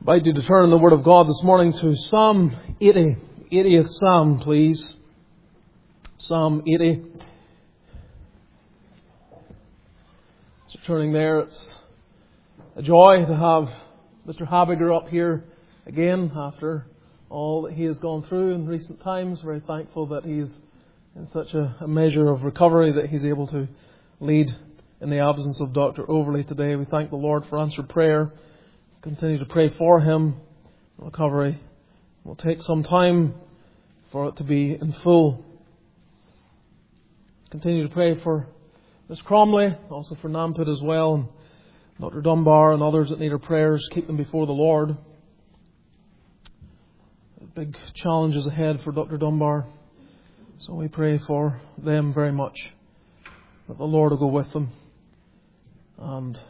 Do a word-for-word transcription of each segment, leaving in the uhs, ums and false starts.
I invite you to turn in the Word of God this morning to Psalm eighty. eightieth Psalm, please. Psalm eighty. So turning there, it's a joy to have Mister Habiger up here again after all that he has gone through in recent times. Very thankful that he's in such a, a measure of recovery that he's able to lead in the absence of Doctor Overley today. We thank the Lord for answered prayer. Continue to pray for him. Recovery will take some time for it to be in full. Continue to pray for Miss Cromley, also for Nampit as well, and Doctor Dunbar and others that need our prayers. Keep them before the Lord. Big challenges ahead for Doctor Dunbar. So we pray for them very much, that the Lord will go with them and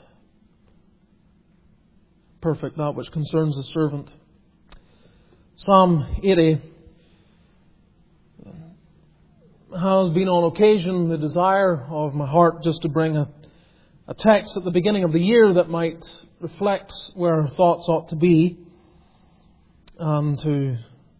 perfect that which concerns the servant. Psalm eighty has been on occasion the desire of my heart just to bring a, a text at the beginning of the year that might reflect where our thoughts ought to be, and to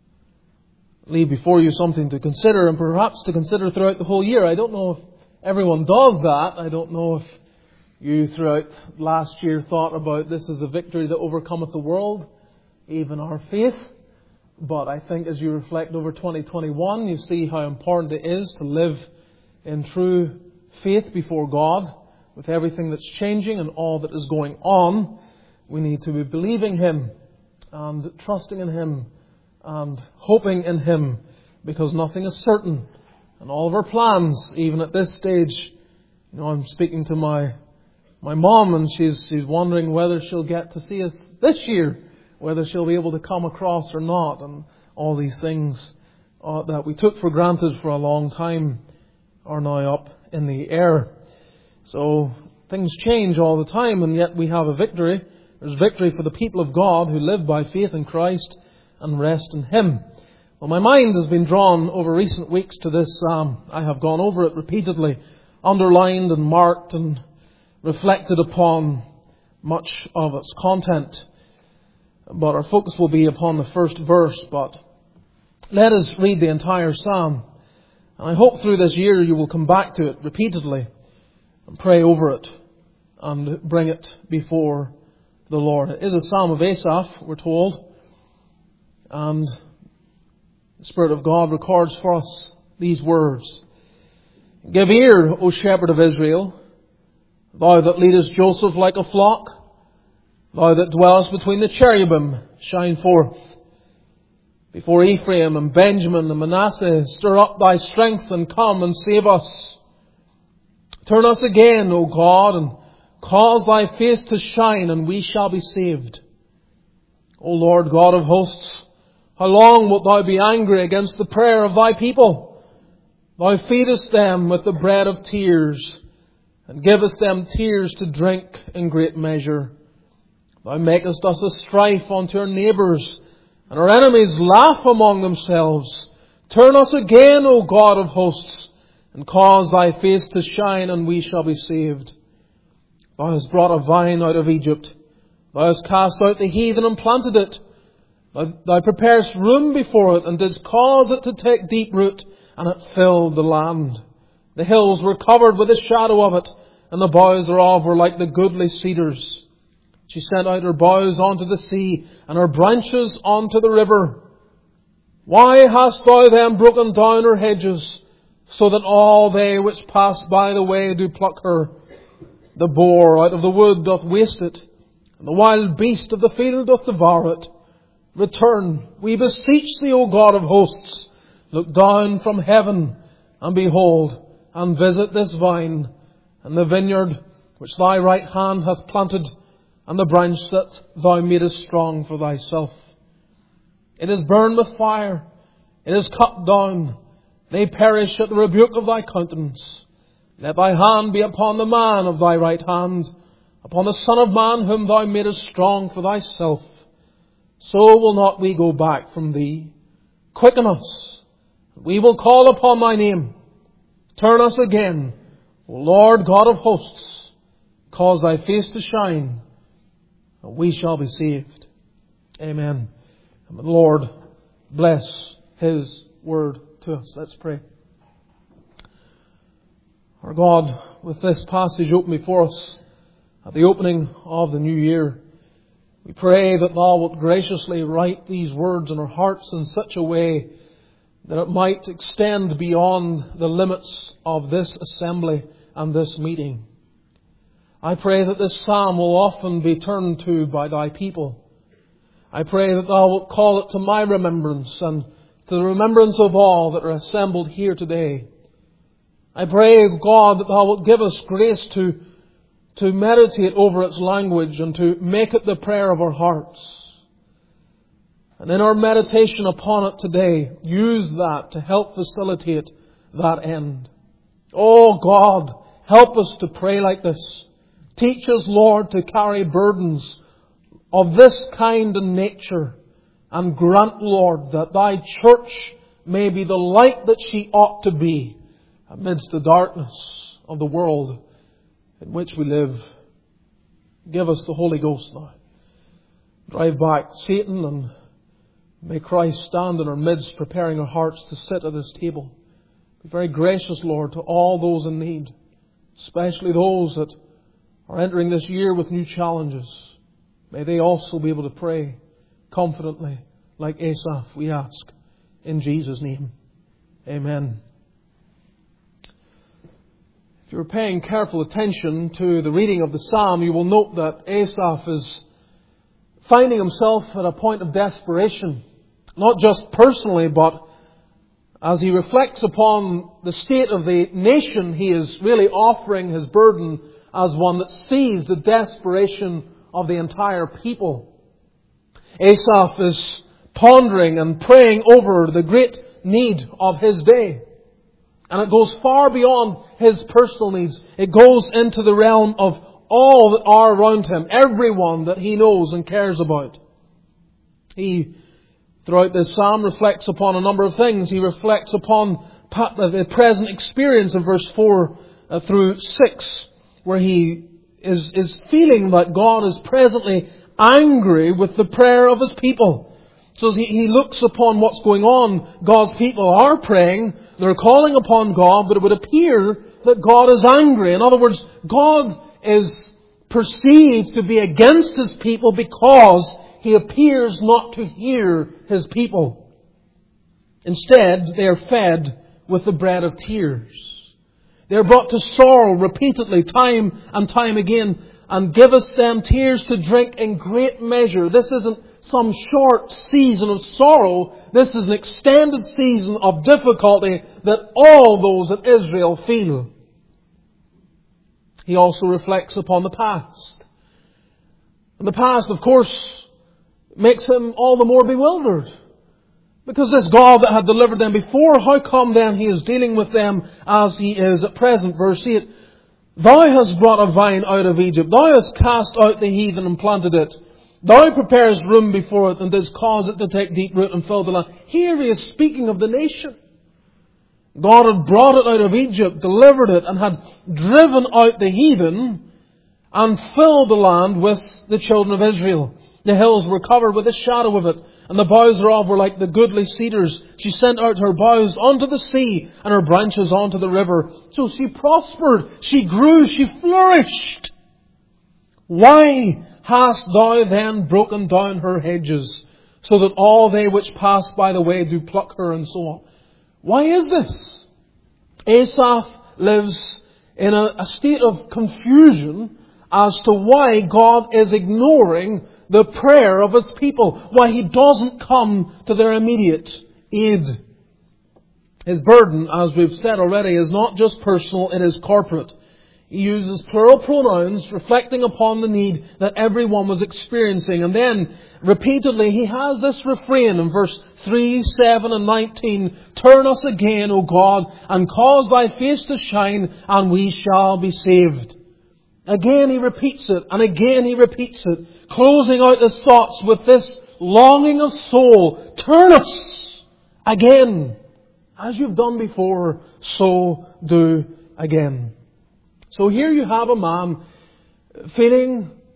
leave before you something to consider, and perhaps to consider throughout the whole year. I don't know if everyone does that. I don't know if you throughout last year thought about this as a victory that overcometh the world, even our faith. But I think as you reflect over twenty twenty-one, you see how important it is to live in true faith before God. With everything that's changing and all that is going on, we need to be believing Him and trusting in Him and hoping in Him, because nothing is certain. And all of our plans, even at this stage, you know, I'm speaking to my My mom, and she's she's wondering whether she'll get to see us this year, whether she'll be able to come across or not, and all these things uh, that we took for granted for a long time are now up in the air. So things change all the time, and yet we have a victory. There's victory for the people of God who live by faith in Christ and rest in Him. Well, my mind has been drawn over recent weeks to this psalm. I have gone over it repeatedly, underlined and marked and reflected upon much of its content, but our focus will be upon the first verse. But let us read the entire psalm, and I hope through this year you will come back to it repeatedly and pray over it and bring it before the Lord. It is a psalm of Asaph, we're told, and the Spirit of God records for us these words: "Give ear, O shepherd of Israel, thou that leadest Joseph like a flock, thou that dwellest between the cherubim, shine forth. Before Ephraim and Benjamin and Manasseh, stir up thy strength and come and save us. Turn us again, O God, and cause thy face to shine, and we shall be saved. O Lord God of hosts, how long wilt thou be angry against the prayer of thy people? Thou feedest them with the bread of tears, and givest them tears to drink in great measure. Thou makest us a strife unto our neighbours, and our enemies laugh among themselves. Turn us again, O God of hosts, and cause thy face to shine, and we shall be saved. Thou hast brought a vine out of Egypt. Thou hast cast out the heathen and planted it. Thou, thou preparest room before it, and didst cause it to take deep root, and it filled the land. The hills were covered with the shadow of it, and the boughs thereof were like the goodly cedars. She sent out her boughs unto the sea, and her branches unto the river. Why hast thou then broken down her hedges, so that all they which pass by the way do pluck her? The boar out of the wood doth waste it, and the wild beast of the field doth devour it. Return, we beseech thee, O God of hosts. Look down from heaven, and behold, and visit this vine, and the vineyard which thy right hand hath planted, and the branch that thou madest strong for thyself. It is burned with fire, it is cut down, they perish at the rebuke of thy countenance. Let thy hand be upon the man of thy right hand, upon the Son of Man whom thou madest strong for thyself. So will not we go back from thee. Quicken us, we will call upon thy name. Turn us again, O Lord God of hosts. Cause thy face to shine, and we shall be saved." Amen. And the Lord bless His Word to us. Let's pray. Our God, with this passage open before us at the opening of the new year, we pray that Thou wilt graciously write these words in our hearts in such a way that it might extend beyond the limits of this assembly and this meeting. I pray that this psalm will often be turned to by Thy people. I pray that Thou wilt call it to my remembrance and to the remembrance of all that are assembled here today. I pray, God, that Thou wilt give us grace to, to meditate over its language and to make it the prayer of our hearts. And in our meditation upon it today, use that to help facilitate that end. Oh God, help us to pray like this. Teach us, Lord, to carry burdens of this kind and nature. And grant, Lord, that Thy church may be the light that she ought to be amidst the darkness of the world in which we live. Give us the Holy Ghost now. Drive back Satan, and may Christ stand in our midst, preparing our hearts to sit at this table. Be very gracious, Lord, to all those in need, especially those that are entering this year with new challenges. May they also be able to pray confidently like Asaph, we ask. In Jesus' name. Amen. If you're paying careful attention to the reading of the psalm, you will note that Asaph is finding himself at a point of desperation. Not just personally, but as he reflects upon the state of the nation, he is really offering his burden as one that sees the desperation of the entire people. Asaph is pondering and praying over the great need of his day. And it goes far beyond his personal needs. It goes into the realm of all that are around him, everyone that he knows and cares about. He, throughout this psalm, reflects upon a number of things. He reflects upon the present experience in verse four through six, where he is, is feeling that God is presently angry with the prayer of His people. So as he, he looks upon what's going on, God's people are praying, they're calling upon God, but it would appear that God is angry. In other words, God is perceived to be against His people because He appears not to hear His people. Instead, they are fed with the bread of tears. They are brought to sorrow repeatedly, time and time again, and giveth them tears to drink in great measure. This isn't some short season of sorrow. This is an extended season of difficulty that all those in Israel feel. He also reflects upon the past. And the past, of course, makes him all the more bewildered. Because this God that had delivered them before, how come then He is dealing with them as He is at present? Verse eight. Thou hast brought a vine out of Egypt. Thou hast cast out the heathen and planted it. Thou preparest room before it and didst cause it to take deep root and fill the land. Here He is speaking of the nation. God had brought it out of Egypt, delivered it, and had driven out the heathen and filled the land with the children of Israel. The hills were covered with the shadow of it, and the boughs thereof were like the goodly cedars. She sent out her boughs unto the sea, and her branches unto the river. So she prospered, she grew, she flourished. Why hast thou then broken down her hedges, so that all they which pass by the way do pluck her, and so on? Why is this? Asaph lives in a, a state of confusion as to why God is ignoring the prayer of His people, why He doesn't come to their immediate aid. His burden, as we've said already, is not just personal, it is corporate. He uses plural pronouns, reflecting upon the need that everyone was experiencing. And then, repeatedly, he has this refrain in verse three, seven and nineteen. Turn us again, O God, and cause Thy face to shine, and we shall be saved. Again he repeats it, and again he repeats it, closing out his thoughts with this longing of soul. Turn us again. As you've done before, so do again. So here you have a man feeling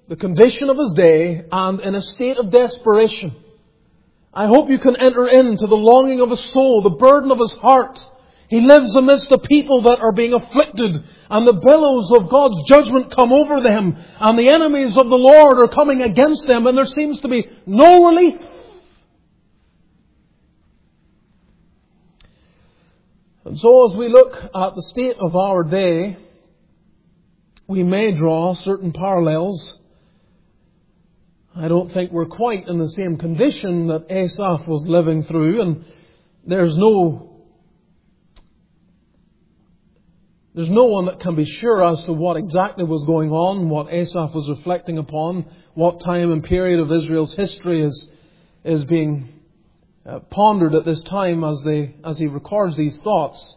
the condition of his day, and in a state of desperation. I hope you can enter into the longing of his soul, the burden of his heart. He lives amidst a people that are being afflicted, and the billows of God's judgment come over them, and the enemies of the Lord are coming against them, and there seems to be no relief. And so as we look at the state of our day, we may draw certain parallels. I don't think we're quite in the same condition that Asaph was living through, and there's no there's no one that can be sure as to what exactly was going on, what Asaph was reflecting upon, what time and period of Israel's history is is being uh, pondered at this time as they as he records these thoughts.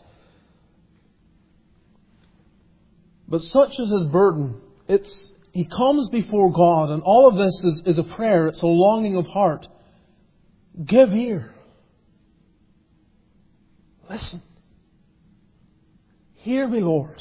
But such is his burden. It's He comes before God, and all of this is, is a prayer. It's a longing of heart. Give ear. Listen. Hear me, Lord.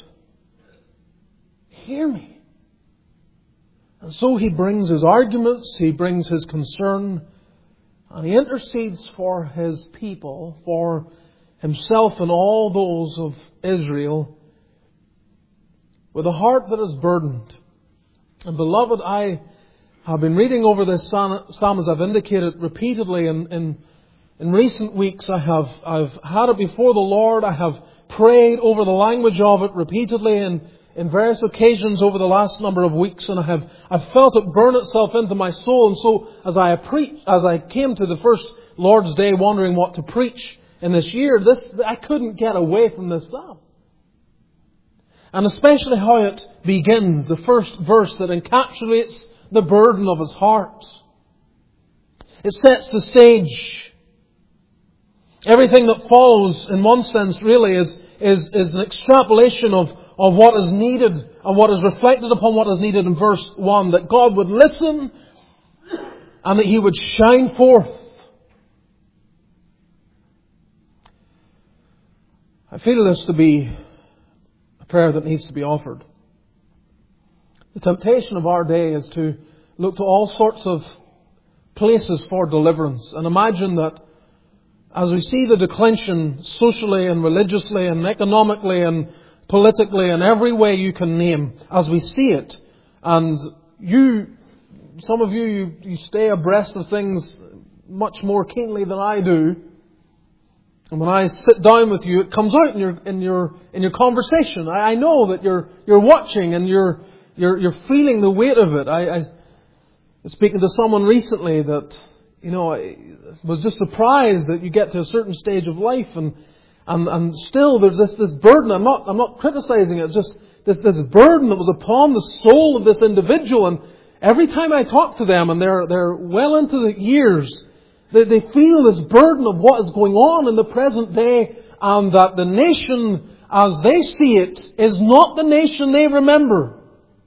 Hear me. And so he brings his arguments, he brings his concern, and he intercedes for his people, for himself and all those of Israel, with a heart that is burdened. And beloved, I have been reading over this psalm, as I've indicated repeatedly in, in, in recent weeks. I have I've had it before the Lord. I have prayed over the language of it repeatedly in, in various occasions over the last number of weeks, and I have I've felt it burn itself into my soul. And so, as I pre- as I came to the first Lord's Day, wondering what to preach in this year, this I couldn't get away from this psalm. And especially how it begins, the first verse that encapsulates the burden of his heart. It sets the stage. Everything that follows, in one sense, really is, is, is an extrapolation of, of what is needed and what is reflected upon what is needed in verse one. That God would listen and that He would shine forth. I feel this to be prayer that needs to be offered. The temptation of our day is to look to all sorts of places for deliverance and imagine that as we see the declension socially and religiously and economically and politically and every way you can name, as we see it, and you, some of you, you, you stay abreast of things much more keenly than I do. And when I sit down with you, it comes out in your in your in your conversation. I, I know that you're you're watching and you're you're you're feeling the weight of it. I, I was speaking to someone recently that, you know, I was just surprised that you get to a certain stage of life and and and still there's this this burden. I'm not I'm not criticizing it. It's just this this burden that was upon the soul of this individual. And every time I talk to them, and they're they're well into the years, They, they feel this burden of what is going on in the present day, and that the nation, as they see it, is not the nation they remember.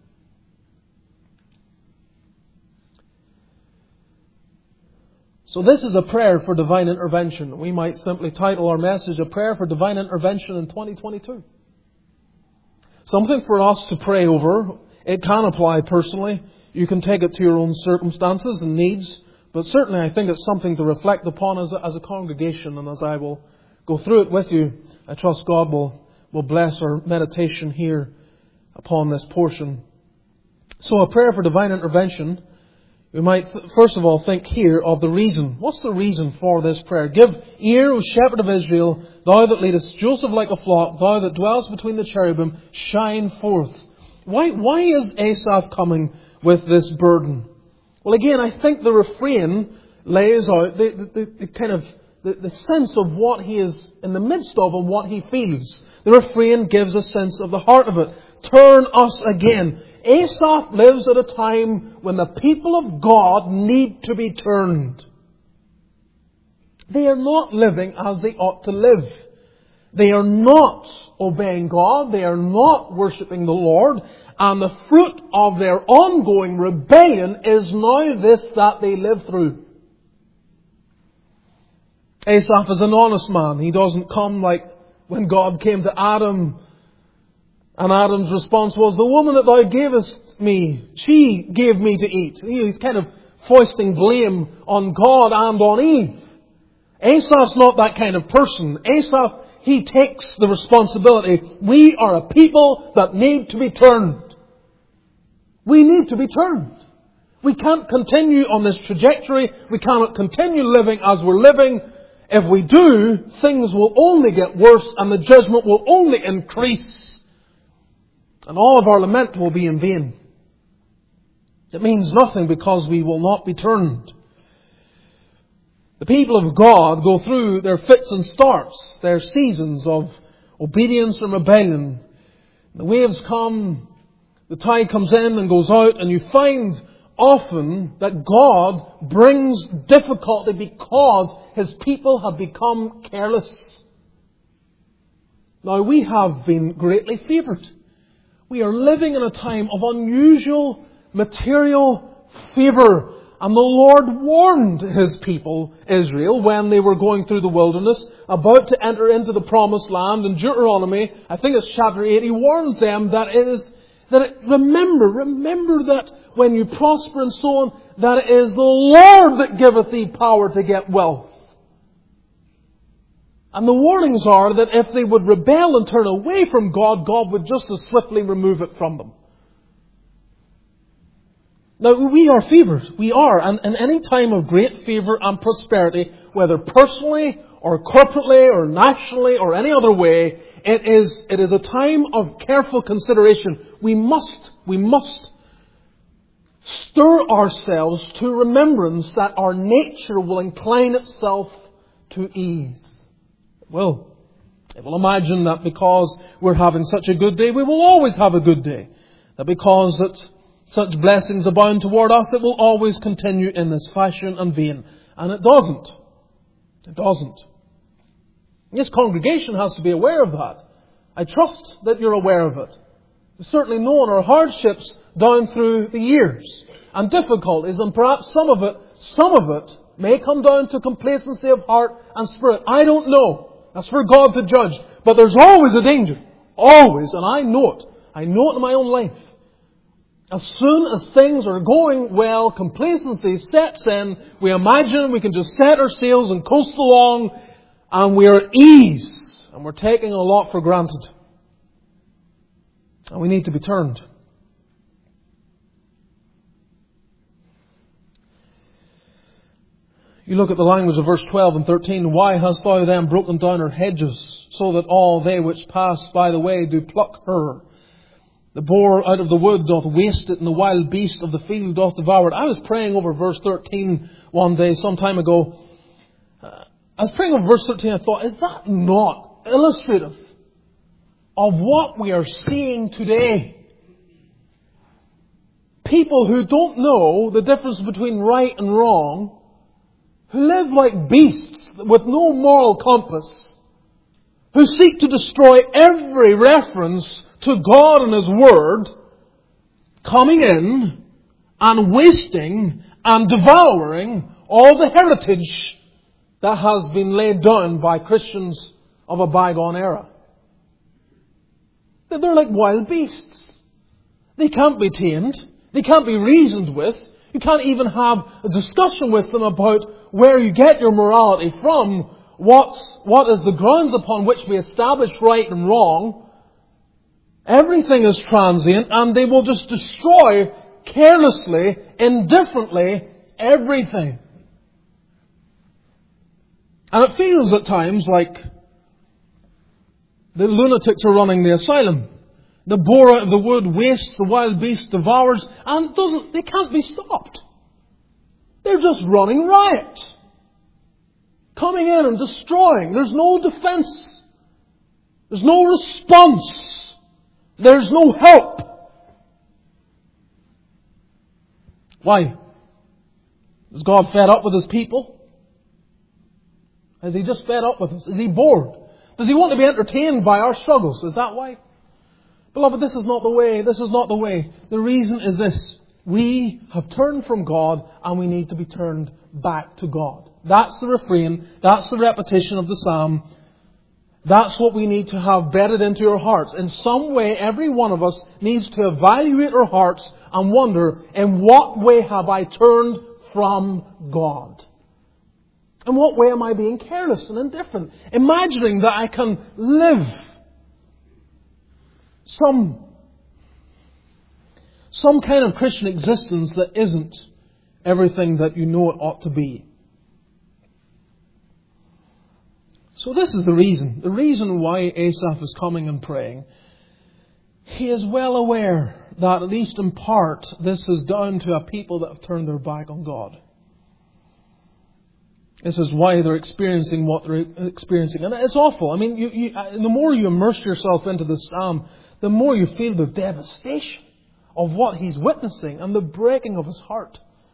So this is a prayer for divine intervention. We might simply title our message, A Prayer for Divine Intervention in twenty twenty-two. Something for us to pray over. It can apply personally. You can take it to your own circumstances and needs. But certainly I think it's something to reflect upon as a, as a congregation. And as I will go through it with you, I trust God will, will bless our meditation here upon this portion. So a prayer for divine intervention. We might th- first of all think here of the reason. What's the reason for this prayer? Give ear, O shepherd of Israel, thou that leadest Joseph like a flock, thou that dwellest between the cherubim, shine forth. Why, why is Asaph coming with this burden? Well, again, I think the refrain lays out the, the, the kind of the, the sense of what he is in the midst of and what he feels. The refrain gives a sense of the heart of it. Turn us again. Asaph lives at a time when the people of God need to be turned. They are not living as they ought to live. They are not obeying God. They are not worshipping the Lord. And the fruit of their ongoing rebellion is now this that they live through. Asaph is an honest man. He doesn't come like when God came to Adam And Adam's response was, the woman that thou gavest me, she gave me to eat. He's kind of foisting blame on God and on Eve. Asaph's not that kind of person. Asaph, he takes the responsibility. We are a people that need to be turned. We need to be turned. We can't continue on this trajectory. We cannot continue living as we're living. If we do, things will only get worse and the judgment will only increase. And all of our lament will be in vain. It means nothing because we will not be turned. The people of God go through their fits and starts, their seasons of obedience and rebellion. The waves come, the tide comes in and goes out, and you find often that God brings difficulty because His people have become careless. Now, we have been greatly favoured. We are living in a time of unusual material favour. And the Lord warned His people, Israel, when they were going through the wilderness, about to enter into the promised land. In Deuteronomy, I think it's chapter eight, He warns them that it is, that it, remember, remember that when you prosper and so on, that it is the Lord that giveth thee power to get wealth. And the warnings are that if they would rebel and turn away from God, God would just as swiftly remove it from them. Now, we are favoured. We are. And in any time of great favour and prosperity, whether personally or corporately or nationally or any other way, it is, it is a time of careful consideration. We must, we must stir ourselves to remembrance that our nature will incline itself to ease. It will. It will imagine that because we're having such a good day, we will always have a good day. That because that such blessings abound toward us, it will always continue in this fashion and vein. And it doesn't. It doesn't. This congregation has to be aware of that. I trust that you're aware of it. We've certainly known our hardships down through the years and difficulties, and perhaps some of it, some of it may come down to complacency of heart and spirit. I don't know. That's for God to judge. But there's always a danger. Always. And I know it. I know it in my own life. As soon as things are going well, complacency sets in. We imagine we can just set our sails and coast along, and we are at ease. And we're taking a lot for granted. And we need to be turned. You look at the language of verse twelve and thirteen. Why hast thou then broken down her hedges, so that all they which pass by the way do pluck her? The boar out of the wood doth waste it, and the wild beast of the field doth devour it. I was praying over verse thirteen one day, some time ago. Uh, I was praying over verse thirteen, I thought, is that not illustrative of what we are seeing today? People who don't know the difference between right and wrong, who live like beasts with no moral compass, who seek to destroy every reference to God and His Word, coming in and wasting and devouring all the heritage that has been laid down by Christians of a bygone era. They're like wild beasts. They can't be tamed. They can't be reasoned with. You can't even have a discussion with them about where you get your morality from, what's, what is the grounds upon which we establish right and wrong. Everything is transient, and they will just destroy carelessly, indifferently, everything. And it feels at times like the lunatics are running the asylum. The boar out of the wood wastes, the wild beast devours, and doesn't, they can't be stopped. They're just running riot. Coming in and destroying. There's no defense. There's no response. There's no help. Why? Is God fed up with His people? Is He just fed up with us? Is He bored? Does He want to be entertained by our struggles? Is that why? Beloved, this is not the way. This is not the way. The reason is this. We have turned from God, and we need to be turned back to God. That's the refrain. That's the repetition of the psalm. That's what we need to have bedded into our hearts. In some way, every one of us needs to evaluate our hearts and wonder, in what way have I turned from God? In what way am I being careless and indifferent? Imagining that I can live some, some kind of Christian existence that isn't everything that you know it ought to be. So this is the reason. The reason why Asaph is coming and praying. He is well aware that, at least in part, this is down to a people that have turned their back on God. This is why they're experiencing what they're experiencing. And it's awful. I mean, you, you, the more you immerse yourself into this psalm, the more you feel the devastation of what he's witnessing and the breaking of his heart.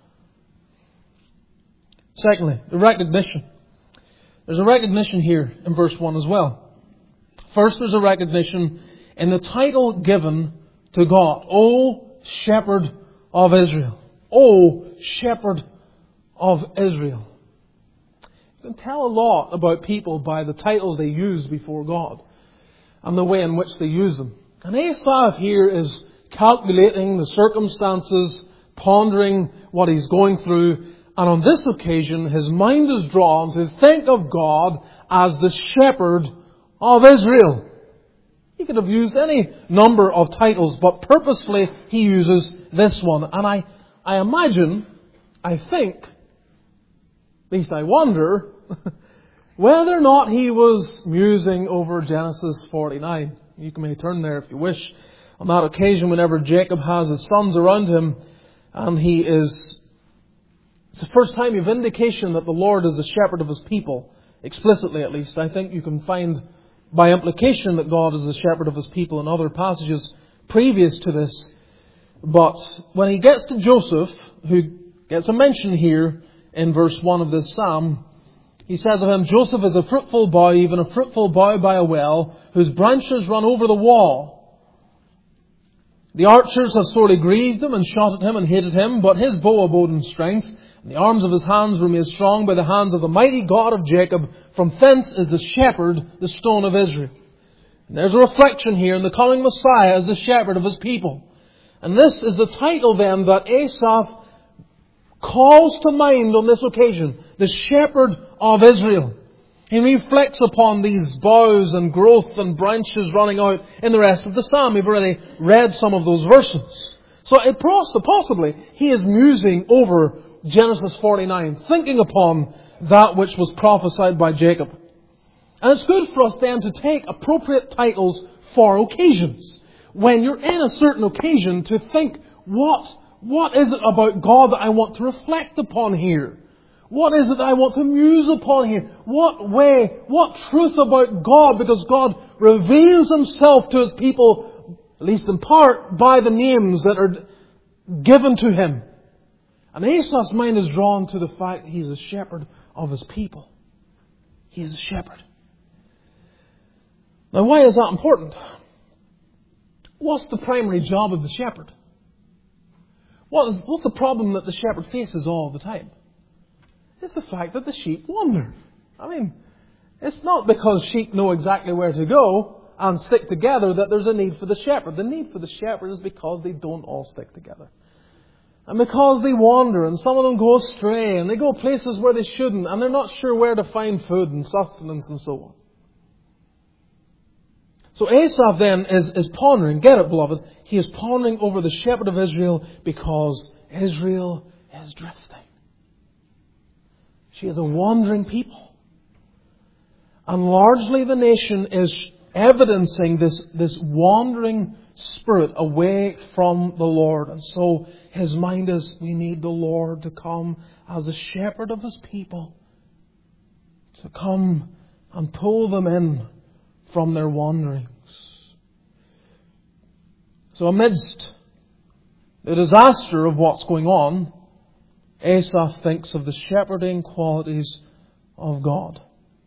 Secondly, the recognition. There's a recognition here in verse one as well. First, there's a recognition in the title given to God. O Shepherd of Israel. O Shepherd of Israel. You can tell a lot about people by the titles they use before God and the way in which they use them. And Asaph here is calculating the circumstances, pondering what he's going through. And on this occasion, his mind is drawn to think of God as the shepherd of Israel. He could have used any number of titles, but purposefully he uses this one. And I, I imagine, I think, at least I wonder, whether or not he was musing over Genesis forty-nine. You may turn there if you wish. On that occasion, whenever Jacob has his sons around him, and he is... It's the first time you have indication that the Lord is the shepherd of His people, explicitly at least. I think you can find by implication that God is the shepherd of His people in other passages previous to this. But when he gets to Joseph, who gets a mention here in verse one of this psalm, he says of him, Joseph is a fruitful bough, even a fruitful bough by a well, whose branches run over the wall. The archers have sorely grieved him and shot at him and hated him, but his bow abode in strength. And the arms of his hands were made strong by the hands of the mighty God of Jacob. From thence is the shepherd, the stone of Israel. And there's a reflection here in the coming Messiah as the shepherd of His people. And this is the title then that Asaph calls to mind on this occasion. The shepherd of Israel. He reflects upon these boughs and growth and branches running out in the rest of the psalm. We've already read some of those verses. So it possibly he is musing over Genesis forty-nine, thinking upon that which was prophesied by Jacob. And it's good for us then to take appropriate titles for occasions. When you're in a certain occasion, to think, what, what is it about God that I want to reflect upon here? What is it that I want to muse upon here? What way, what truth about God? Because God reveals Himself to His people, at least in part, by the names that are given to Him. And Asaph's mind is drawn to the fact that he's a shepherd of his people. He is a shepherd. Now, why is that important? What's the primary job of the shepherd? What is, what's the problem that the shepherd faces all the time? It's the fact that the sheep wander. I mean, it's not because sheep know exactly where to go and stick together that there's a need for the shepherd. The need for the shepherd is because they don't all stick together. And because they wander, and some of them go astray, and they go places where they shouldn't, and they're not sure where to find food and sustenance and so on. So Asaph then is, is pondering, get it beloved, he is pondering over the shepherd of Israel because Israel is drifting. She is a wandering people. And largely the nation is evidencing this, this wandering spirit away from the Lord. And so his mind is, we need the Lord to come as a shepherd of His people, to come and pull them in from their wanderings. So amidst the disaster of what's going on, Asaph thinks of the shepherding qualities of God.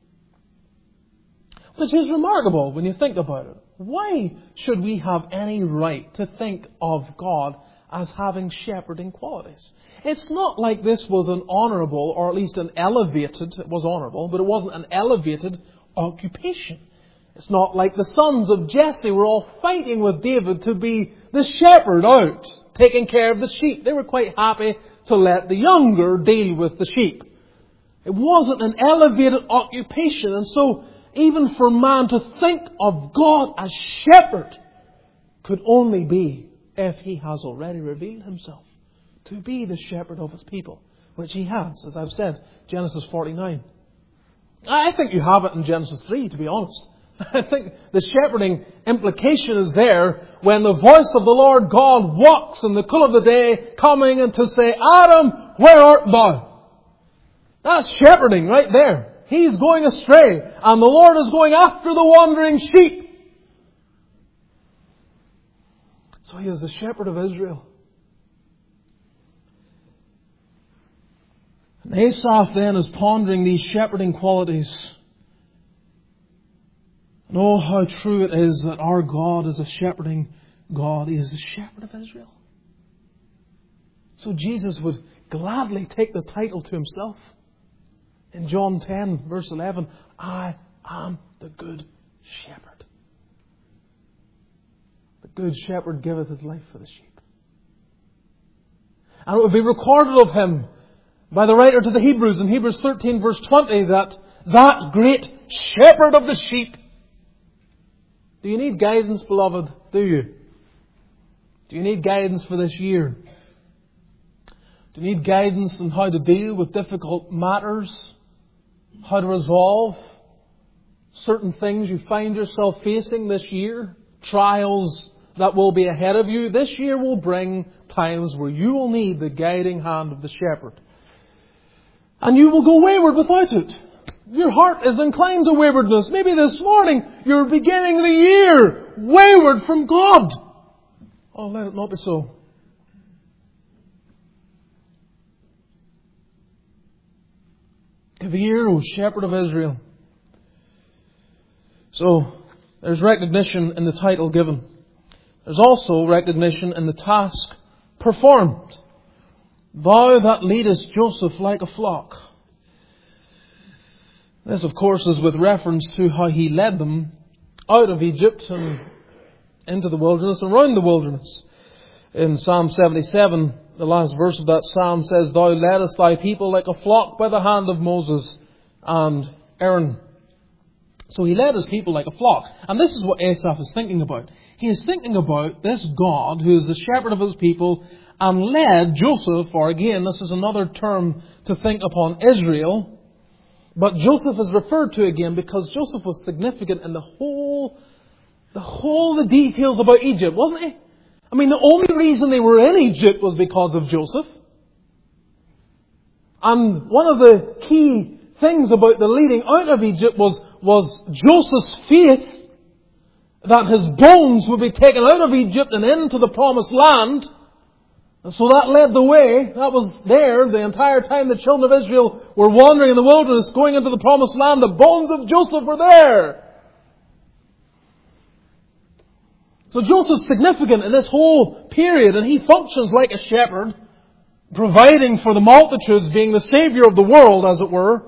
Which is remarkable when you think about it. Why should we have any right to think of God as having shepherding qualities? It's not like this was an honourable, or at least an elevated, it was honourable, but it wasn't an elevated occupation. It's not like the sons of Jesse were all fighting with David to be the shepherd out, taking care of the sheep. They were quite happy to let the younger deal with the sheep. It wasn't an elevated occupation. And so, even for man to think of God as shepherd could only be if He has already revealed Himself to be the shepherd of His people, which He has, as I've said, Genesis forty-nine. I think you have it in Genesis three, to be honest. I think the shepherding implication is there when the voice of the Lord God walks in the cool of the day, coming and to say, Adam, where art thou? That's shepherding right there. He's going astray, and the Lord is going after the wandering sheep. So He is the shepherd of Israel. And Asaph then is pondering these shepherding qualities. And oh, how true it is that our God is a shepherding God. He is the shepherd of Israel. So Jesus would gladly take the title to Himself. In John ten, verse eleven, I am the good shepherd. The good shepherd giveth His life for the sheep. And it would be recorded of Him by the writer to the Hebrews in Hebrews thirteen, verse twenty, that that great shepherd of the sheep. Do you need guidance, beloved? Do you? Do you need guidance for this year? Do you need guidance on how to deal with difficult matters? How to resolve certain things you find yourself facing this year? Trials that will be ahead of you. This year will bring times where you will need the guiding hand of the shepherd. And you will go wayward without it. Your heart is inclined to waywardness. Maybe this morning you're beginning the year wayward from God. Oh, let it not be so. Give ear, O shepherd of Israel. So, there's recognition in the title given. There's also recognition in the task performed. Thou that leadest Joseph like a flock. This, of course, is with reference to how He led them out of Egypt and into the wilderness, around the wilderness. In Psalm seventy-seven, the last verse of that psalm says, Thou leddest Thy people like a flock by the hand of Moses and Aaron. So He led His people like a flock. And this is what Asaph is thinking about. He is thinking about this God who is the shepherd of His people and led Joseph, or again, this is another term to think upon Israel. But Joseph is referred to again because Joseph was significant in the whole, the whole, the details about Egypt, wasn't he? I mean, the only reason they were in Egypt was because of Joseph. And one of the key things about the leading out of Egypt was, was Joseph's faith that his bones would be taken out of Egypt and into the promised land. And so that led the way. That was there the entire time the children of Israel were wandering in the wilderness, going into the promised land. The bones of Joseph were there. So Joseph's significant in this whole period, and he functions like a shepherd, providing for the multitudes, being the Saviour of the world, as it were.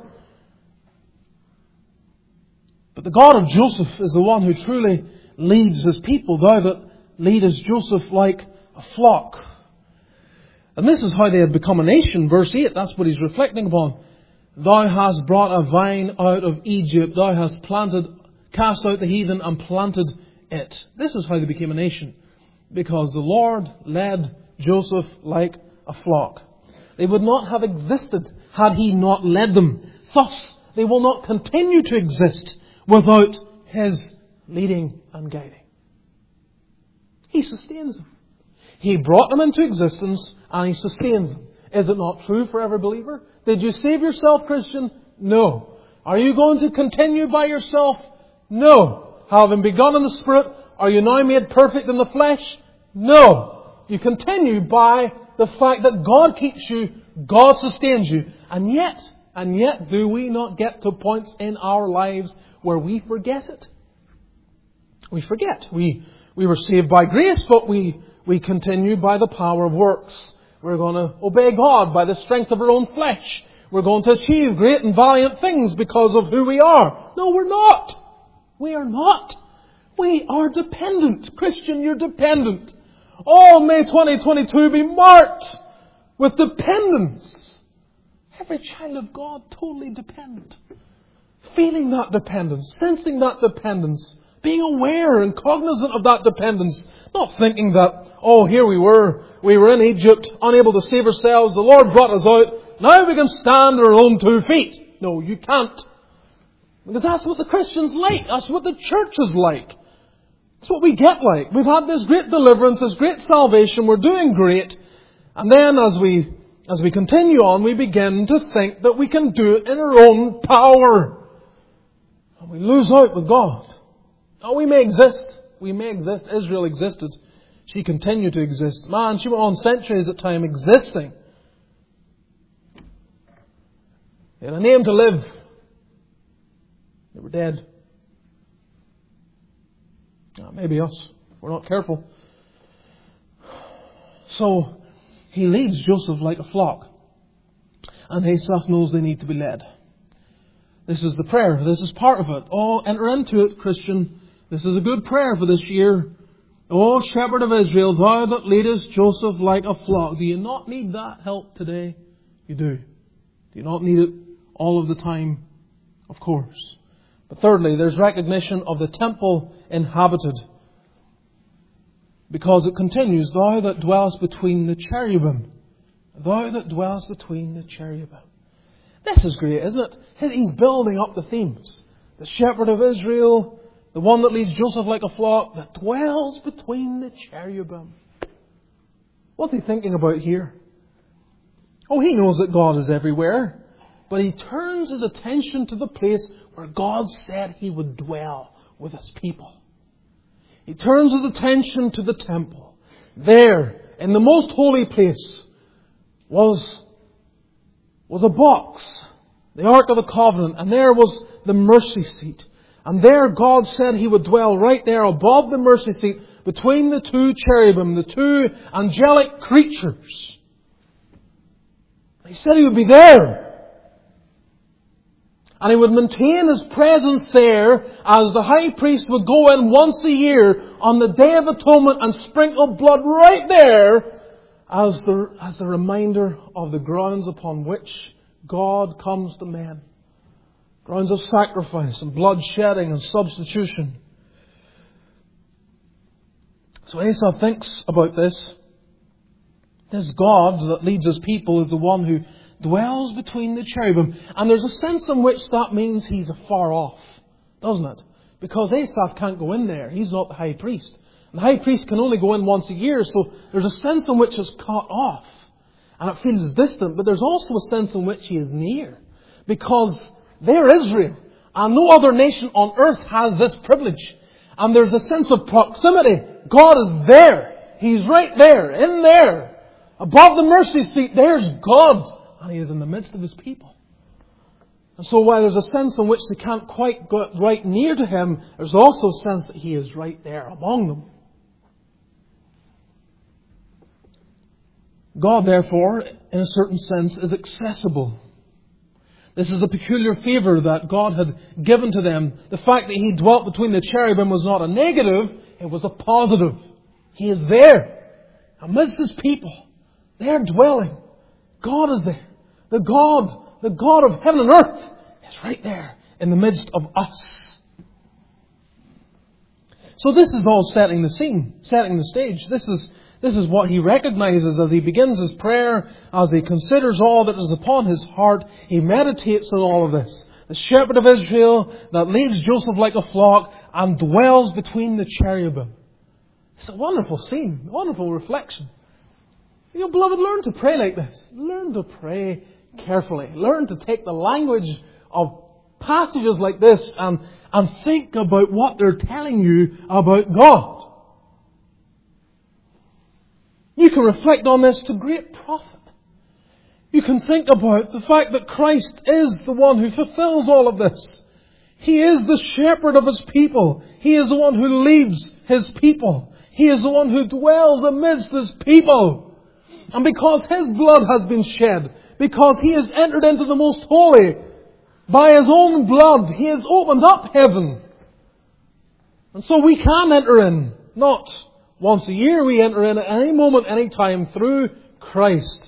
But the God of Joseph is the one who truly leads His people. Thou that leadest Joseph like a flock. And this is how they had become a nation. Verse eight, that's what he's reflecting upon. Thou hast brought a vine out of Egypt. Thou hast planted, cast out the heathen and planted it. This is how they became a nation. Because the Lord led Joseph like a flock. They would not have existed had He not led them. Thus, they will not continue to exist without His leading and guiding. He sustains them. He brought them into existence and He sustains them. Is it not true for every believer? Did you save yourself, Christian? No. Are you going to continue by yourself? No. Having begun in the Spirit, are you now made perfect in the flesh? No. You continue by the fact that God keeps you, God sustains you. And yet, and yet do we not get to points in our lives where we forget it? We forget. We, we were saved by grace, but we We continue by the power of works. We're going to obey God by the strength of our own flesh. We're going to achieve great and valiant things because of who we are. No, we're not. We are not. We are dependent. Christian, you're dependent. Oh, may twenty twenty-two be marked with dependence. Every child of God totally dependent. Feeling that dependence, sensing that dependence, being aware and cognizant of that dependence. Not thinking that, oh, here we were, we were in Egypt, unable to save ourselves, the Lord brought us out, now we can stand on our own two feet. No, you can't. Because that's what the Christian's like. That's what the church is like. That's what we get like. We've had this great deliverance, this great salvation, we're doing great. And then as we, as we continue on, we begin to think that we can do it in our own power. And we lose out with God. Oh, we may exist. We may exist. Israel existed. She continued to exist. Man, she went on centuries at time existing. They had a name to live. They were dead. Now, maybe us. We're not careful. So, he leads Joseph like a flock. And Asaph knows they need to be led. This is the prayer. This is part of it. Oh, enter into it, Christian. This is a good prayer for this year. O shepherd of Israel, thou that leadest Joseph like a flock. Do you not need that help today? You do. Do you not need it all of the time? Of course. But thirdly, there's recognition of the temple inhabited. Because it continues, thou that dwellest between the cherubim. Thou that dwellest between the cherubim. This is great, isn't it? He's building up the themes. The shepherd of Israel, the one that leads Joseph like a flock, that dwells between the cherubim. What's he thinking about here? Oh, he knows that God is everywhere. But he turns his attention to the place where God said he would dwell with his people. He turns his attention to the temple. There, in the most holy place, was, was a box, the Ark of the Covenant, and there was the mercy seat. And there God said he would dwell right there above the mercy seat, between the two cherubim, the two angelic creatures. He said he would be there. And he would maintain his presence there as the high priest would go in once a year on the Day of Atonement and sprinkle blood right there as the, as the reminder of the grounds upon which God comes to men. Grounds of sacrifice and blood shedding and substitution. So Asaph thinks about this. This God that leads his people is the one who dwells between the cherubim. And there's a sense in which that means he's afar off, doesn't it? Because Asaph can't go in there. He's not the high priest. And the high priest can only go in once a year. So there's a sense in which it's cut off. And it feels distant. But there's also a sense in which he is near. Because they're Israel. And no other nation on earth has this privilege. And there's a sense of proximity. God is there. He's right there. In there. Above the mercy seat, there's God. And He is in the midst of His people. And so while there's a sense in which they can't quite get right near to Him, there's also a sense that He is right there among them. God, therefore, in a certain sense, is accessible. This is a peculiar favour that God had given to them. The fact that He dwelt between the cherubim was not a negative, it was a positive. He is there, amidst His people. They're dwelling. God is there. The God, the God of heaven and earth is right there in the midst of us. So this is all setting the scene, setting the stage. This is, this is what he recognizes as he begins his prayer, as he considers all that is upon his heart. He meditates on all of this. The shepherd of Israel that leads Joseph like a flock and dwells between the cherubim. It's a wonderful scene, a wonderful reflection. You know, beloved, learn to pray like this. Learn to pray carefully. Learn to take the language of passages like this and, and think about what they're telling you about God. You can reflect on this to great profit. You can think about the fact that Christ is the one who fulfills all of this. He is the shepherd of His people. He is the one who leads His people. He is the one who dwells amidst His people. And because His blood has been shed, because He has entered into the most holy, by His own blood, He has opened up heaven. And so we can enter in, not once a year, we enter in at any moment, any time through Christ.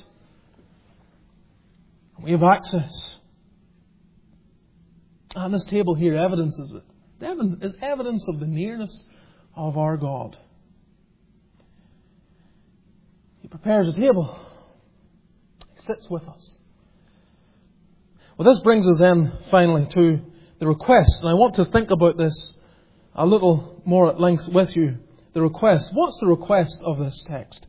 We have access. And this table here evidences it. It is evidence of the nearness of our God. He prepares a table. He sits with us. Well, this brings us in, finally, to the request. And I want to think about this a little more at length with you. The request. What's the request of this text?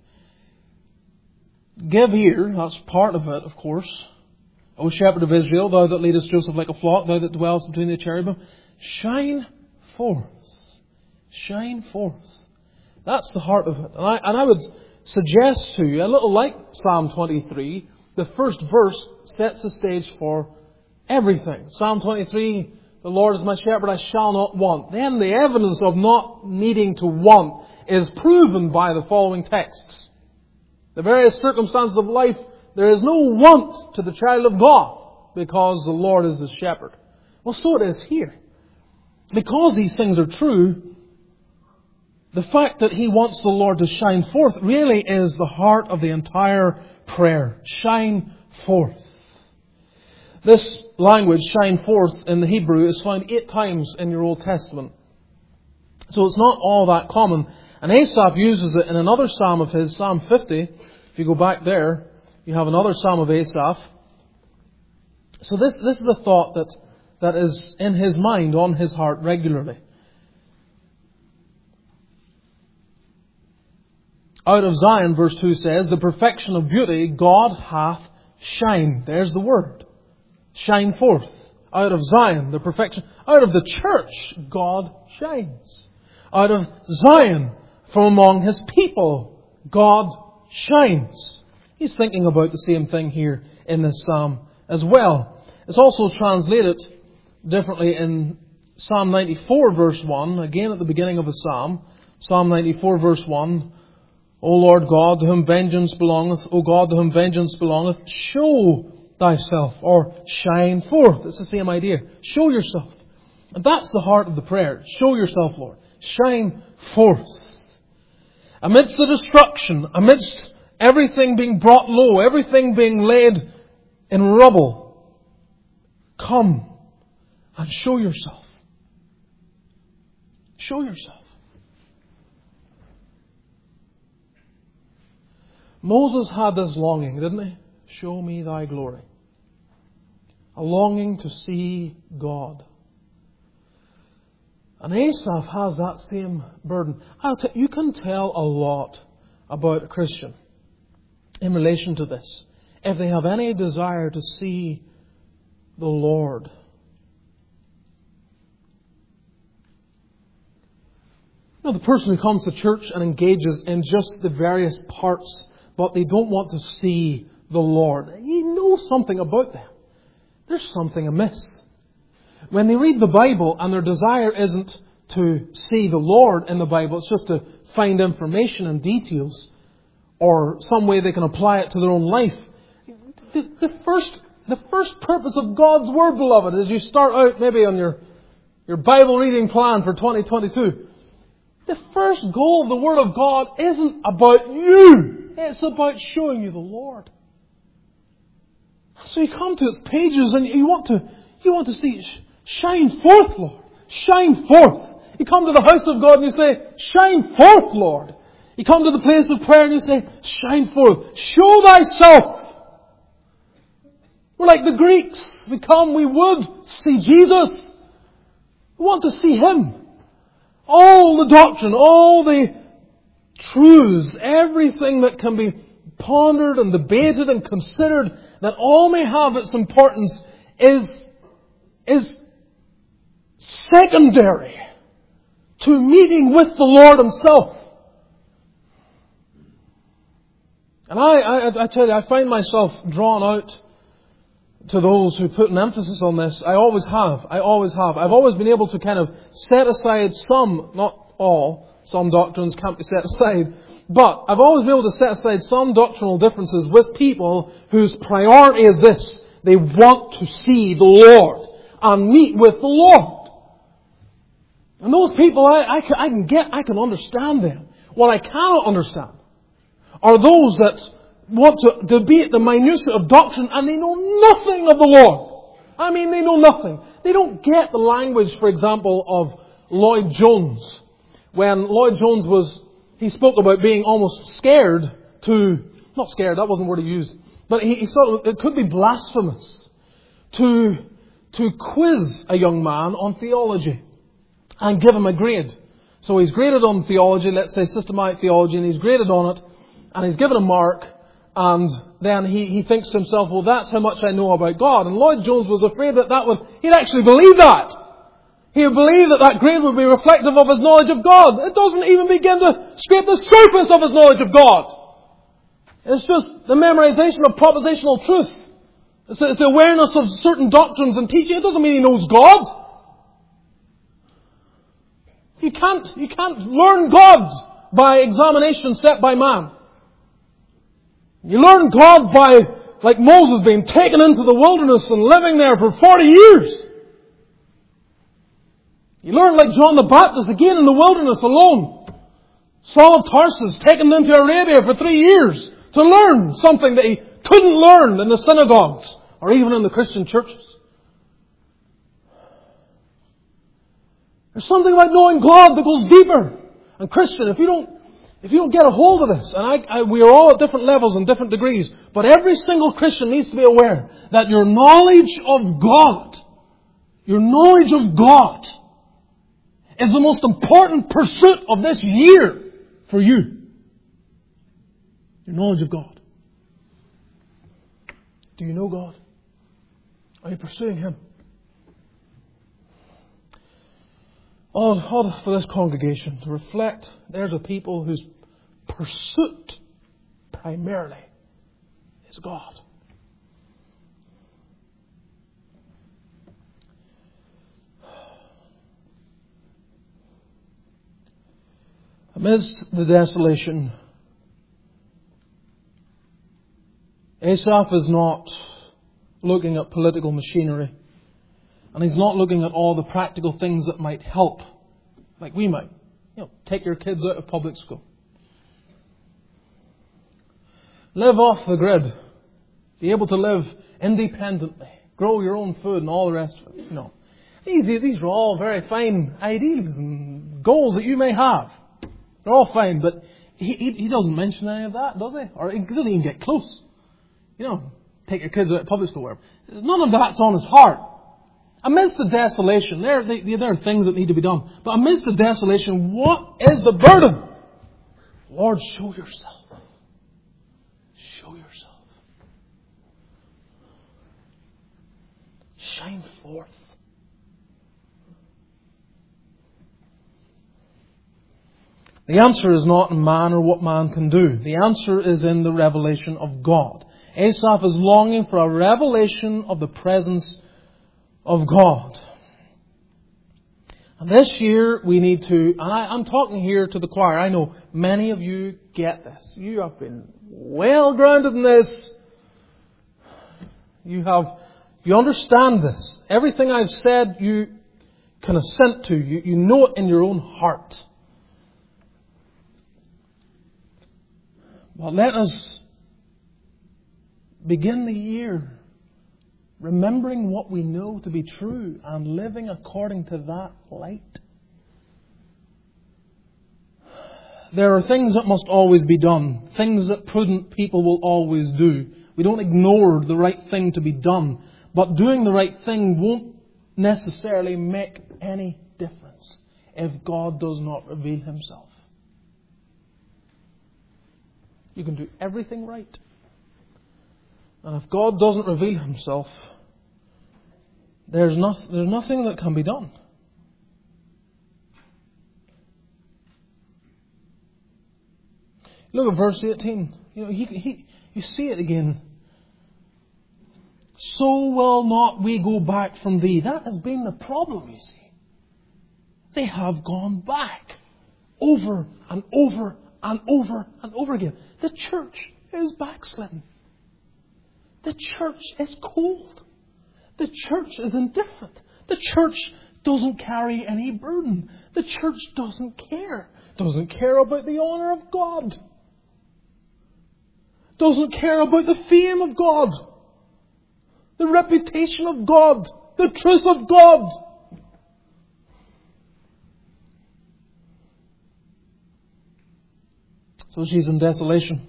Give ear. That's part of it, of course. O shepherd of Israel, thou that leadest Joseph like a flock, thou that dwellest between the cherubim, shine forth. Shine forth. That's the heart of it. And I, and I would suggest to you, a little like Psalm twenty-three, the first verse sets the stage for everything. Psalm twenty-three, the Lord is my shepherd, I shall not want. Then the evidence of not needing to want is proven by the following texts. The various circumstances of life, there is no want to the child of God because the Lord is his shepherd. Well, so it is here. Because these things are true, the fact that he wants the Lord to shine forth really is the heart of the entire prayer. Shine forth. This language, shine forth, in the Hebrew is found eight times in your Old Testament. So it's not all that common. And Asaph uses it in another psalm of his, Psalm fifty. If you go back there, you have another psalm of Asaph. So this, this is a thought that, that is in his mind, on his heart regularly. Out of Zion, verse two says, the perfection of beauty God hath shined. There's the word. Shine forth. Out of Zion, the perfection. Out of the church, God shines. Out of Zion, from among his people, God shines. He's thinking about the same thing here in this psalm as well. It's also translated differently in Psalm ninety-four, verse one. Again, at the beginning of the psalm. Psalm ninety-four, verse one. O Lord God, to whom vengeance belongeth, O God, to whom vengeance belongeth, show thyself, or shine forth. It's the same idea. Show yourself. And that's the heart of the prayer. Show yourself, Lord. Shine forth. Amidst the destruction, amidst everything being brought low, everything being laid in rubble, come and show yourself. Show yourself. Moses had this longing, didn't he? Show me thy glory. A longing to see God. And Asaph has that same burden. I'll tell you, you can tell a lot about a Christian in relation to this, if they have any desire to see the Lord. You know, the person who comes to church and engages in just the various parts, but they don't want to see the Lord. You know something about them. There's something amiss. When they read the Bible and their desire isn't to see the Lord in the Bible, it's just to find information and details or some way they can apply it to their own life. The, the first the first purpose of God's Word, beloved, is you start out maybe on your, your Bible reading plan for twenty twenty-two. The first goal of the Word of God isn't about you. It's about showing you the Lord. So you come to its pages and you want to you want to see, shine forth, Lord. Shine forth. You come to the house of God and you say, shine forth, Lord. You come to the place of prayer and you say, shine forth. Show thyself. We're like the Greeks. We come, we would see Jesus. We want to see Him. All the doctrine, all the truths, everything that can be pondered and debated and considered, that all may have its importance, is, is secondary to meeting with the Lord Himself. And I, I, I tell you, I find myself drawn out to those who put an emphasis on this. I always have. I always have. I've always been able to kind of set aside some, not all, some doctrines can't be set aside, but I've always been able to set aside some doctrinal differences with people whose priority is this. They want to see the Lord and meet with the Lord. And those people, I, I, can, I can get, I can understand them. What I cannot understand are those that want to debate the minutiae of doctrine and they know nothing of the Lord. I mean, they know nothing. They don't get the language, for example, of Lloyd Jones. When Lloyd Jones was, he spoke about being almost scared to, not scared, that wasn't the word he used, but he, he thought it could be blasphemous to, to quiz a young man on theology and give him a grade. So he's graded on theology, let's say systematic theology, and he's graded on it, and he's given a mark, and then he, he thinks to himself, well, that's how much I know about God. And Lloyd Jones was afraid that that would, he'd actually believe that. He would believe that that grade would be reflective of his knowledge of God. It doesn't even begin to scrape the surface of his knowledge of God. It's just the memorization of propositional truth. It's the, it's the awareness of certain doctrines and teaching. It doesn't mean he knows God. You can't, you can't learn God by examination set by man. You learn God by, like Moses, being taken into the wilderness and living there for forty years. You learn like John the Baptist, again in the wilderness alone. Saul of Tarsus, taken into Arabia for three years to learn something that he couldn't learn in the synagogues or even in the Christian churches. There's something about knowing God that goes deeper. And Christian, if you don't, if you don't get a hold of this, and I, I, we are all at different levels and different degrees, but every single Christian needs to be aware that your knowledge of God, your knowledge of God, is the most important pursuit of this year for you. Your knowledge of God. Do you know God? Are you pursuing Him? All, all for this congregation to reflect, there's a people whose pursuit primarily is God. Amidst the desolation, Asaph is not looking at political machinery. And he's not looking at all the practical things that might help, like we might. You know, take your kids out of public school. Live off the grid. Be able to live independently. Grow your own food and all the rest of it. You know, these, these are all very fine ideals and goals that you may have. They're all fine, but he, he, he doesn't mention any of that, does he? Or he doesn't even get close. You know, take your kids out of public school. Wherever. None of that's on his heart. Amidst the desolation, there, there are things that need to be done. But amidst the desolation, what is the burden? Lord, show yourself. Show yourself. Shine forth. The answer is not in man or what man can do. The answer is in the revelation of God. Asaph is longing for a revelation of the presence of God. And this year we need to, and I, I'm talking here to the choir, I know many of you get this. You have been well grounded in this. You have, you understand this. Everything I've said you can assent to. You, you know it in your own heart. But let us begin the year remembering what we know to be true and living according to that light. There are things that must always be done. Things that prudent people will always do. We don't ignore the right thing to be done. But doing the right thing won't necessarily make any difference if God does not reveal Himself. You can do everything right. And if God doesn't reveal Himself, there's, not, there's nothing that can be done. Look at verse eighteen. You know, he, he, you see it again. So will not we go back from thee. That has been the problem, you see. They have gone back over and over and over and over again. The church is backslidden. The church is cold. The church is indifferent. The church doesn't carry any burden. The church doesn't care. Doesn't care about the honour of God. Doesn't care about the fame of God. The reputation of God. The truth of God. So she's in desolation.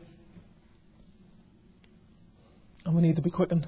And we need to be quickened.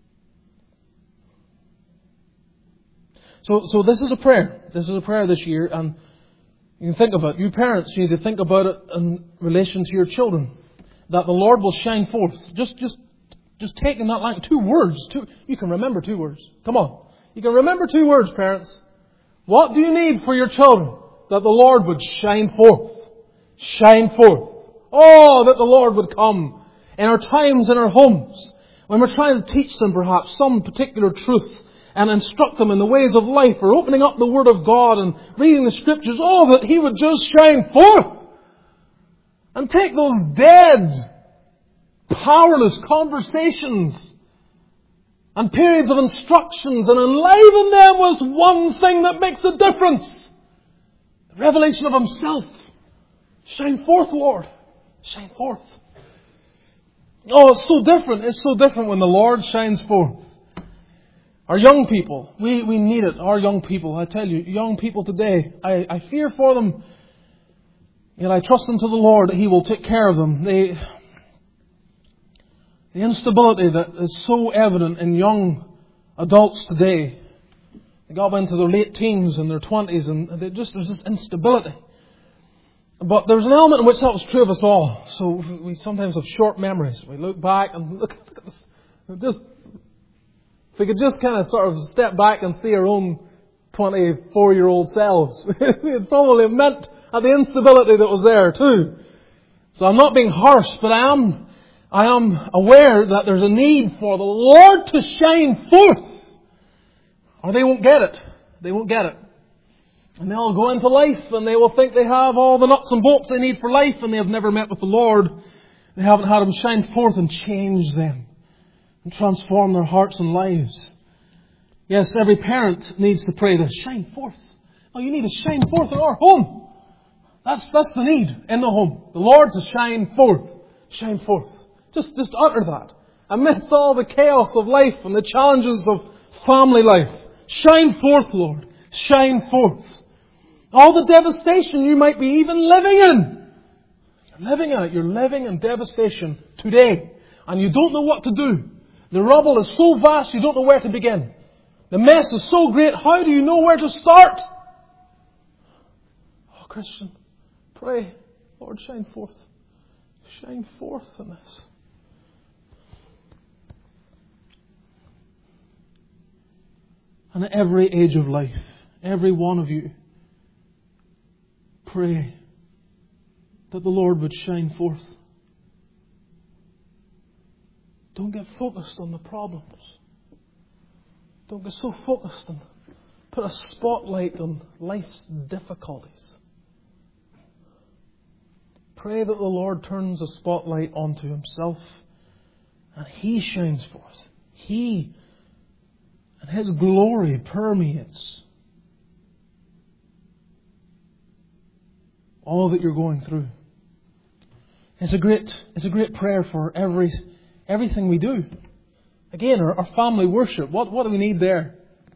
So, so this is a prayer. This is a prayer this year, and you can think of it. You parents, you need to think about it in relation to your children. That the Lord will shine forth. Just, just, just taking that line, two words. Two, you can remember two words. Come on. You can remember two words, parents. What do you need for your children? That the Lord would shine forth. Shine forth. Oh, that the Lord would come in our times, in our homes, when we're trying to teach them perhaps some particular truth and instruct them in the ways of life, or opening up the Word of God and reading the Scriptures. Oh, that He would just shine forth and take those dead, powerless conversations and periods of instructions and enliven them with one thing that makes a difference. The revelation of Himself. Shine forth, Lord. Shine forth. Oh, it's so different. It's so different when the Lord shines forth. Our young people, we, we need it. Our young people, I tell you, young people today, I, I fear for them. Yet I trust into the Lord that He will take care of them. They, the instability that is so evident in young adults today. They got into their late teens and their twenties, and they just there's this instability. But there's an element in which that was true of us all. So we sometimes have short memories. We look back and look, look at this. Just, if we could just kind of sort of step back and see our own twenty-four-year-old selves, we'd probably have meant at the instability that was there too. So I'm not being harsh, but I am, I am aware that there's a need for the Lord to shine forth, or they won't get it. They won't get it. And they'll go into life and they will think they have all the nuts and bolts they need for life, and they have never met with the Lord. They haven't had Him shine forth and change them and transform their hearts and lives. Yes, every parent needs to pray this. Shine forth. Oh, you need to shine forth in our home. That's, that's the need in the home. The Lord to shine forth. Shine forth. Just, just utter that. Amidst all the chaos of life and the challenges of family life. Shine forth, Lord. Shine forth. All the devastation you might be even living in. You're living in it. You're living in devastation today. And you don't know what to do. The rubble is so vast you don't know where to begin. The mess is so great, how do you know where to start? Oh, Christian, pray, Lord, shine forth. Shine forth in this. And at every age of life, every one of you, pray that the Lord would shine forth. Don't get focused on the problems. Don't get so focused and put a spotlight on life's difficulties. Pray that the Lord turns a spotlight onto Himself and He shines forth. He and His glory permeates all that you're going through. It's a great, it's a great prayer for every everything we do. Again, our, our family worship. What, what do we need there?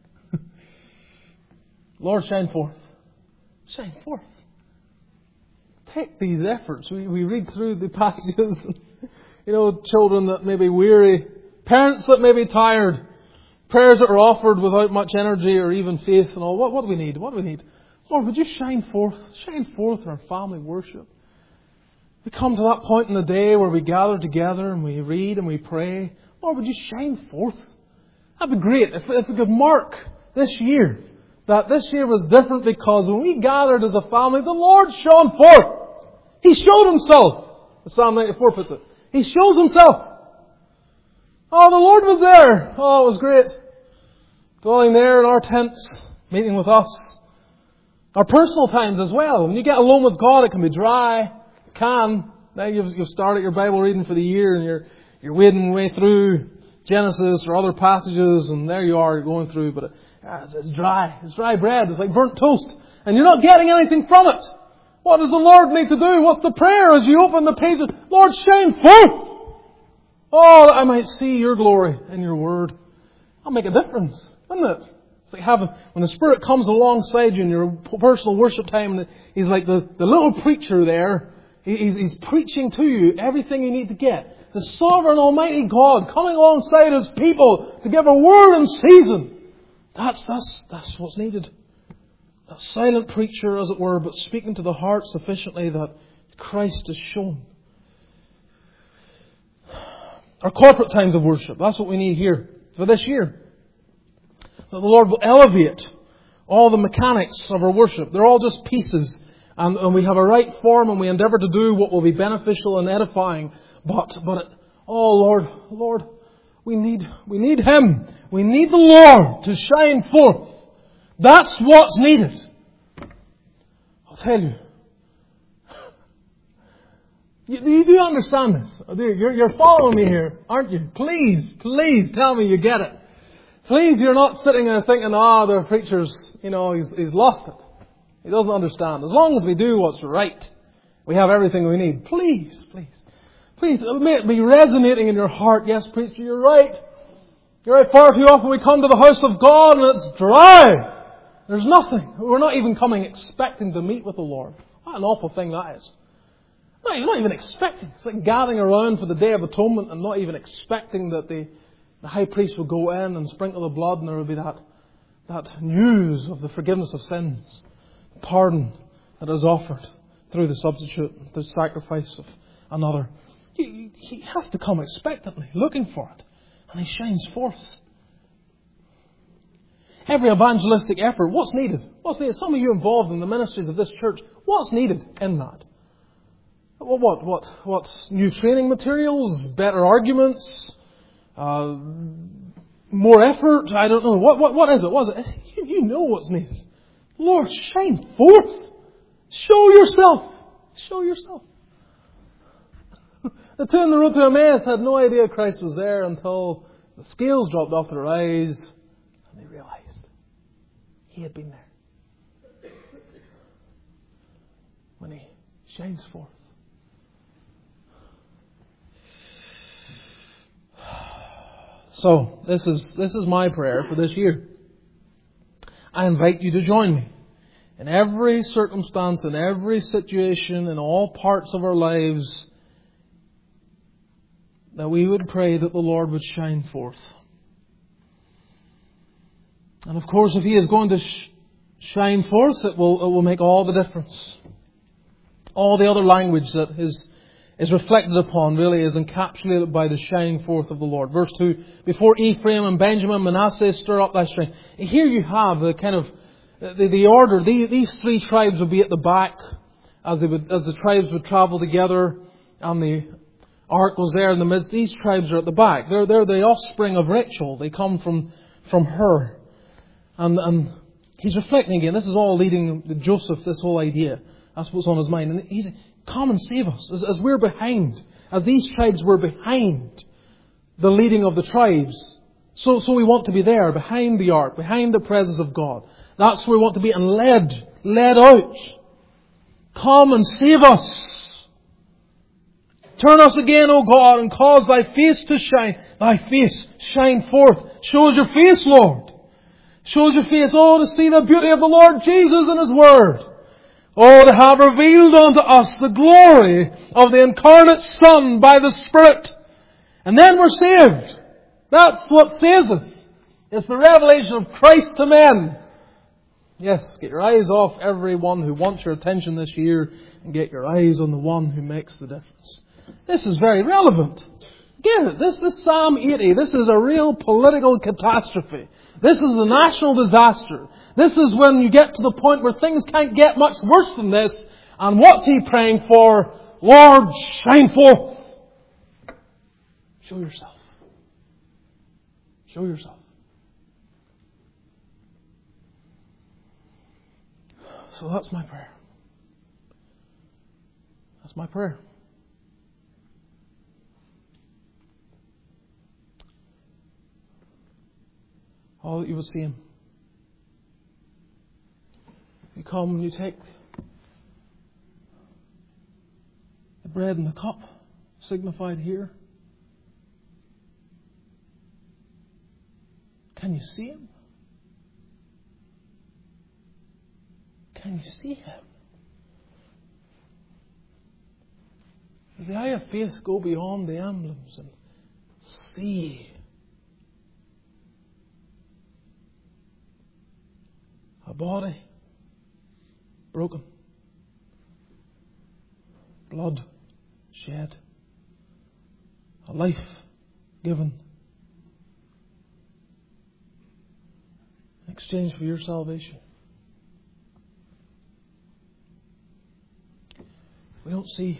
Lord, shine forth. Shine forth. Take these efforts. We, we read through the passages. You know, children that may be weary. Parents that may be tired. Prayers that are offered without much energy or even faith and all. What, what do we need? What do we need? Lord, would you shine forth? Shine forth in our family worship. We come to that point in the day where we gather together and we read and we pray. Lord, would you shine forth? That'd be great if, if we could mark this year. That this year was different because when we gathered as a family, the Lord shone forth. He showed Himself. As Psalm ninety-four puts it. He shows Himself. Oh, the Lord was there. Oh, it was great. Dwelling there in our tents, meeting with us. Our personal times as well. When you get alone with God, it can be dry. It can. Now you've, you've started your Bible reading for the year and you're, you're wading way through Genesis or other passages, and there you are going through, but it, it's, it's dry. It's dry bread. It's like burnt toast. And you're not getting anything from it. What does the Lord need to do? What's the prayer as you open the pages? Lord, shine forth! Oh, that I might see your glory in your word. That'll make a difference, doesn't it? It's like having, when the Spirit comes alongside you in your personal worship time, He's like the, the little preacher there. He's, he's preaching to you everything you need to get. The sovereign Almighty God coming alongside His people to give a word in season. That's, that's, that's what's needed. A silent preacher, as it were, but speaking to the heart sufficiently that Christ is shown. Our corporate times of worship, that's what we need here for this year. That the Lord will elevate all the mechanics of our worship. They're all just pieces. And, and we have a right form and we endeavour to do what will be beneficial and edifying. But, but it, oh Lord, Lord, we need, we need Him. We need the Lord to shine forth. That's what's needed. I'll tell you. You, you do understand this? You're, you're following me here, aren't you? Please, please tell me you get it. Please, you're not sitting there thinking, ah, oh, the preacher's, you know, he's, he's lost it. He doesn't understand. As long as we do what's right, we have everything we need. Please, please, please, may it be resonating in your heart. Yes, preacher, you're right. You're right. Far too often we come to the house of God and it's dry. There's nothing. We're not even coming expecting to meet with the Lord. What an awful thing that is. No, you're not even expecting. It's like gathering around for the Day of Atonement and not even expecting that the, the high priest will go in and sprinkle the blood and there will be that, that news of the forgiveness of sins, pardon that is offered through the substitute, the sacrifice of another. You, you have to come expectantly, looking for it. And He shines forth. Every evangelistic effort, what's needed? What's needed? Some of you involved in the ministries of this church, what's needed in that? What, what, what, what's new training materials, better arguments, uh, more effort? I don't know. What, what, what is it? What is it? You, you know what's needed. Lord, shine forth. Show yourself. Show yourself. The two on the road to Emmaus had no idea Christ was there until the scales dropped off their eyes and they realized He had been there. When He shines forth. So, this is this is my prayer for this year. I invite you to join me. In every circumstance, in every situation, in all parts of our lives, that we would pray that the Lord would shine forth. And of course, if He is going to sh- shine forth, it will, it will make all the difference. All the other language that is, is reflected upon really is encapsulated by the shining forth of the Lord. Verse two, before Ephraim and Benjamin, Manasseh, stir up thy strength. Here you have the kind of, the, the order. These, these three tribes would be at the back as, they would, as the tribes would travel together, and the ark was there in the midst. These tribes are at the back. They're, they're the offspring of Rachel. They come from, from her. And, and he's reflecting again. This is all leading to Joseph, this whole idea. That's what's on his mind. And he's saying, come and save us. As, as we're behind, as these tribes were behind the leading of the tribes. So, so we want to be there, behind the ark, behind the presence of God. That's where we want to be, and led, led out. Come and save us. Turn us again, O God, and cause Thy face to shine. Thy face shine forth. Show us your face, Lord. Show us your face. Oh, to see the beauty of the Lord Jesus and His Word. Oh, to have revealed unto us the glory of the incarnate Son by the Spirit. And then we're saved. That's what saves us. It's the revelation of Christ to men. Yes, get your eyes off everyone who wants your attention this year and get your eyes on the one who makes the difference. This is very relevant. Get it. This is Psalm eighty. This is a real political catastrophe. This is a national disaster. This is when you get to the point where things can't get much worse than this. And what's he praying for? Lord, shine forth. Show yourself. Show yourself. So that's my prayer. That's my prayer. all that you would see Him. You come and you take the bread and the cup signified here. Can you see Him? Can you see Him? Does the eye of faith go beyond the emblems and see a body broken, blood shed, a life given in exchange for your salvation? We don't see.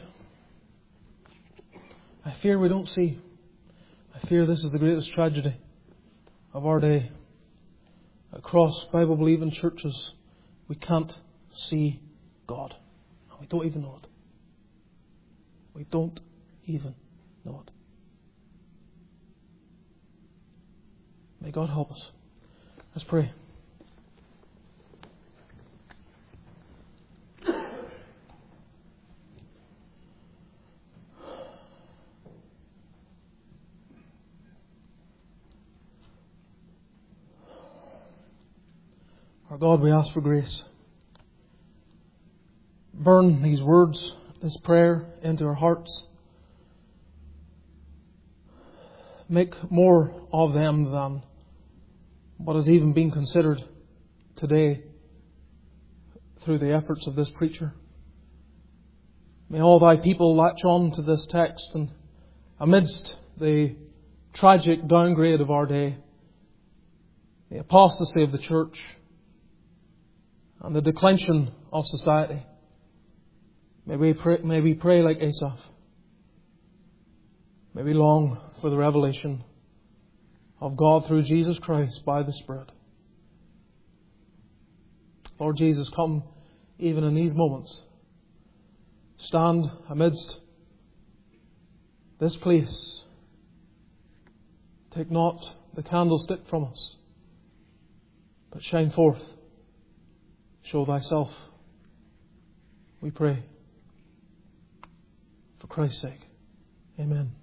I fear we don't see. I fear this is the greatest tragedy of our day. Across Bible-believing churches, we can't see God. And we don't even know it. We don't even know it. May God help us. Let's pray. Our God, we ask for grace. Burn these words, this prayer into our hearts. Make more of them than what has even been considered today through the efforts of this preacher. May all Thy people latch on to this text, and amidst the tragic downgrade of our day, the apostasy of the church, and the declension of society, may we pray, may we pray like Asaph. May we long for the revelation of God through Jesus Christ by the Spirit. Lord Jesus, come even in these moments. Stand amidst this place. Take not the candlestick from us, but shine forth. Show Thyself, we pray. For Christ's sake. Amen.